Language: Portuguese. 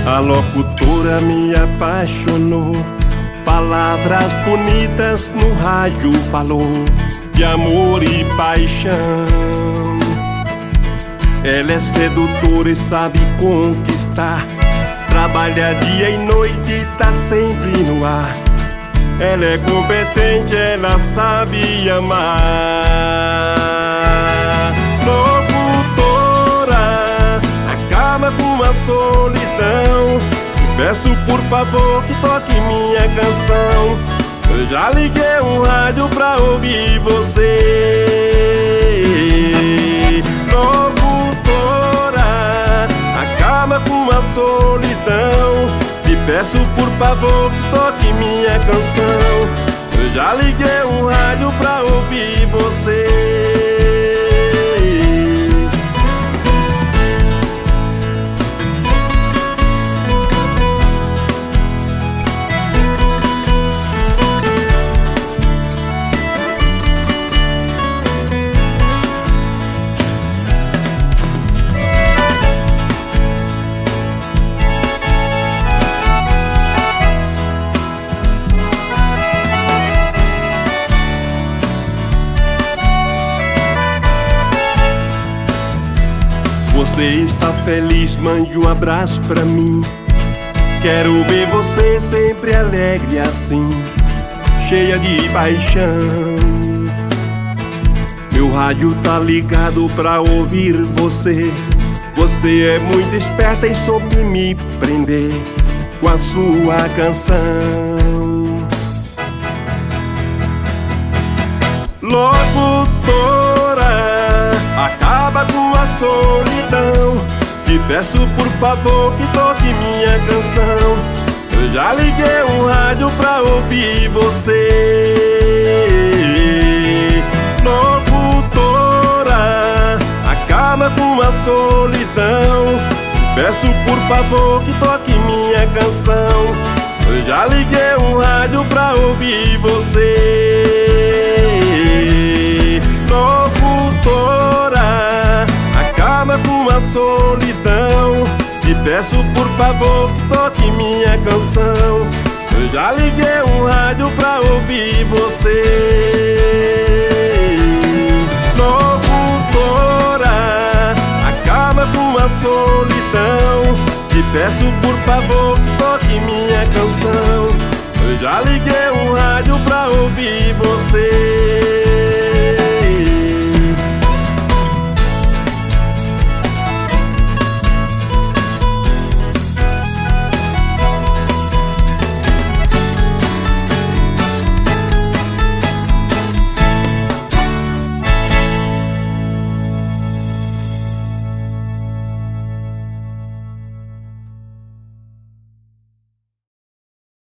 A locutora me apaixonou, palavras bonitas no rádio falou de amor e paixão. Ela é sedutora e sabe conquistar, trabalha dia e noite, tá sempre no ar. Ela é competente, ela sabe amar. Locutora, acaba com a solidão. Peço por favor que toque minha canção. Eu já liguei um rádio pra ouvir você. Locutora, acaba com a solidão. Te peço por favor que toque minha canção. Eu já liguei um rádio pra ouvir você. Você está feliz, mande um abraço pra mim. Quero ver você sempre alegre assim, cheia de paixão. Meu rádio tá ligado pra ouvir você. Você é muito esperta e soube me prender com a sua canção. Locutora, acaba com a solidão. Te peço por favor que toque minha canção. Eu já liguei um rádio pra ouvir você. Locutora, acaba com a solidão. Te peço por favor que toque minha canção. Eu já liguei um rádio pra ouvir você. Locutora, acaba com a solidão. Te peço por favor que toque minha canção. Eu já liguei um rádio pra ouvir você. Locutora, acaba com a solidão. Te peço por favor que toque minha canção. Eu já liguei um rádio pra ouvir você.